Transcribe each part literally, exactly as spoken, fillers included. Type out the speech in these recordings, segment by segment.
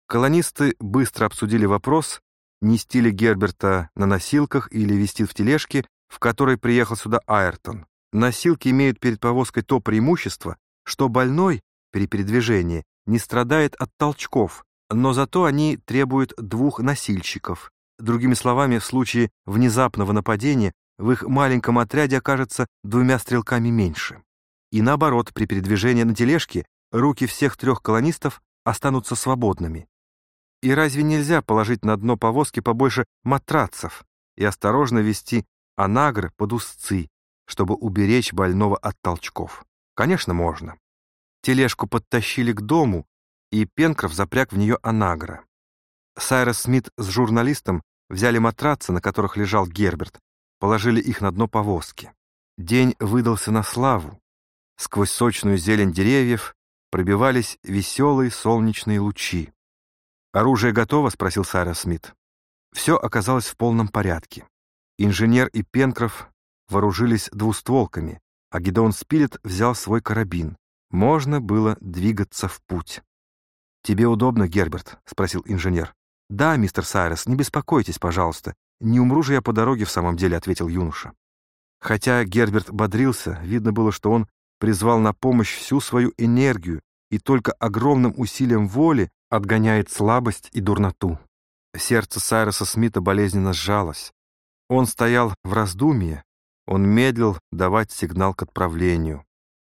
Колонисты быстро обсудили вопрос, нести ли Герберта на носилках или везти в тележке, в которой приехал сюда Айртон. Носилки имеют перед повозкой то преимущество, что больной при передвижении не страдает от толчков, но зато они требуют двух носильщиков. Другими словами, в случае внезапного нападения в их маленьком отряде окажется двумя стрелками меньше. И наоборот, при передвижении на тележке руки всех трех колонистов останутся свободными. И разве нельзя положить на дно повозки побольше матрацев и осторожно вести анагры под узцы, чтобы уберечь больного от толчков? Конечно, можно. Тележку подтащили к дому, и Пенкроф запряг в нее анагра. Сайрус Смит с журналистом взяли матрацы, на которых лежал Герберт, положили их на дно повозки. День выдался на славу. Сквозь сочную зелень деревьев пробивались веселые солнечные лучи. «Оружие готово?» — спросил Сайрус Смит. Все оказалось в полном порядке. Инженер и Пенкроф вооружились двустволками, а Гидеон Спилет взял свой карабин. Можно было двигаться в путь. «Тебе удобно, Герберт?» — спросил инженер. «Да, мистер Сайрус, не беспокойтесь, пожалуйста. Не умру же я по дороге в самом деле», — ответил юноша. Хотя Герберт бодрился, видно было, что он призвал на помощь всю свою энергию и только огромным усилием воли отгоняет слабость и дурноту. Сердце Сайруса Смита болезненно сжалось. Он стоял в раздумье, он медлил давать сигнал к отправлению.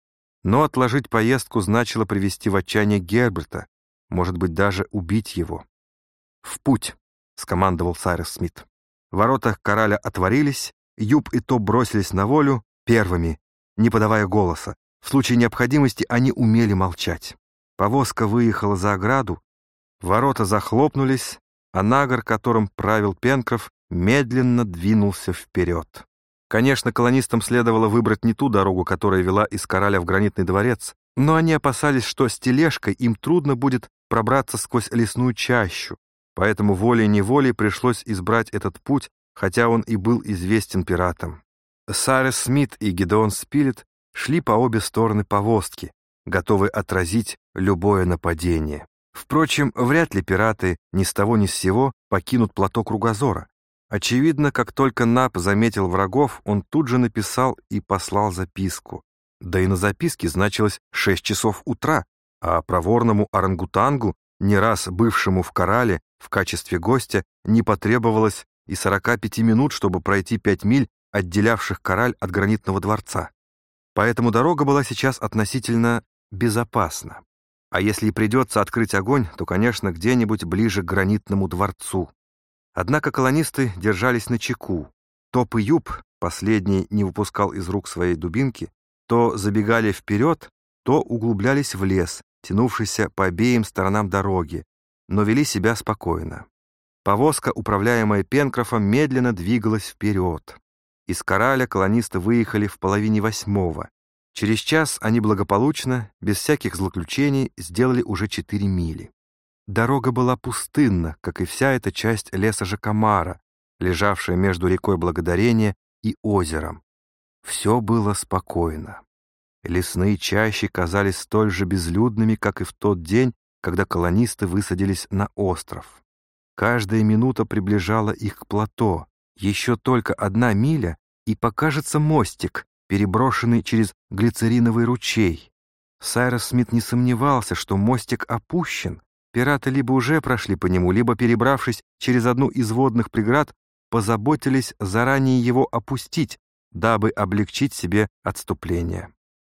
Но отложить поездку значило привести в отчаяние Герберта, может быть, даже убить его. «В путь!» — скомандовал Сайрус Смит. Ворота Кораля отворились, Юб и Топ бросились на волю первыми, не подавая голоса. В случае необходимости они умели молчать. Повозка выехала за ограду, ворота захлопнулись, а нагор, которым правил Пенкроф, медленно двинулся вперед. Конечно, колонистам следовало выбрать не ту дорогу, которая вела из Кораля в Гранитный дворец, но они опасались, что с тележкой им трудно будет пробраться сквозь лесную чащу, поэтому волей-неволей пришлось избрать этот путь, хотя он и был известен пиратам. Сайрус Смит и Гидеон Спилет шли по обе стороны повозки, готовые отразить любое нападение. Впрочем, вряд ли пираты ни с того ни с сего покинут плато Кругозора. Очевидно, как только Нап заметил врагов, он тут же написал и послал записку. Да и на записке значилось шесть часов утра, а проворному орангутангу, не раз бывшему в Корале в качестве гостя, не потребовалось и сорока пяти минут, чтобы пройти пять миль, отделявших Кораль от Гранитного дворца. Поэтому дорога была сейчас относительно безопасна. А если и придется открыть огонь, то, конечно, где-нибудь ближе к Гранитному дворцу. Однако колонисты держались начеку. Топ и Юб, последний не выпускал из рук своей дубинки, то забегали вперед, то углублялись в лес, тянувшийся по обеим сторонам дороги, но вели себя спокойно. Повозка, управляемая Пенкрофом, медленно двигалась вперед. Из Кораля колонисты выехали в половине восьмого. Через час они благополучно, без всяких злоключений, сделали уже четыре мили. Дорога была пустынна, как и вся эта часть леса Жакамара, лежавшая между рекой Благодарения и озером. Все было спокойно. Лесные чащи казались столь же безлюдными, как и в тот день, когда колонисты высадились на остров. Каждая минута приближала их к плато. Еще только одна миля, и покажется мостик, переброшенный через глицериновый ручей. Сайрус Смит не сомневался, что мостик опущен. Пираты либо уже прошли по нему, либо, перебравшись через одну из водных преград, позаботились заранее его опустить, дабы облегчить себе отступление.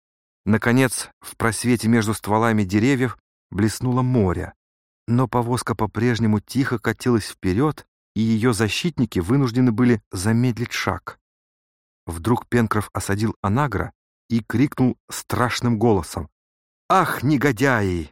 Наконец, в просвете между стволами деревьев блеснуло море, но повозка по-прежнему тихо катилась вперед, и ее защитники вынуждены были замедлить шаг. Вдруг Пенкроф осадил анагра и крикнул страшным голосом: «Ах, негодяи!»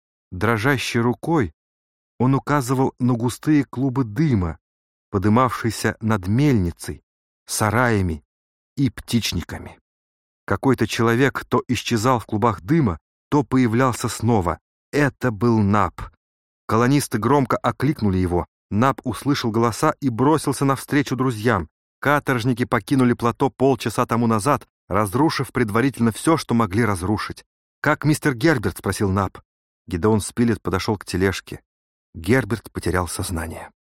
Дрожащей рукой он указывал на густые клубы дыма, подымавшиеся над мельницей, сараями и птичниками. Какой-то человек то исчезал в клубах дыма, то появлялся снова. Это был Нап. Колонисты громко окликнули его. Нап услышал голоса и бросился навстречу друзьям. Каторжники покинули плато полчаса тому назад, разрушив предварительно все, что могли разрушить. «Как мистер Герберт?» — спросил Нап. Гидеон Спилет подошел к тележке. Герберт потерял сознание.